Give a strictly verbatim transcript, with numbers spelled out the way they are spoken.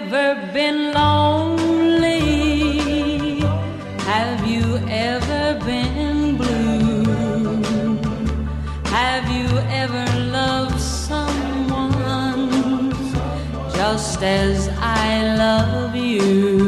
ever been lonely? Have you ever been blue? Have you ever loved someone just as I love you?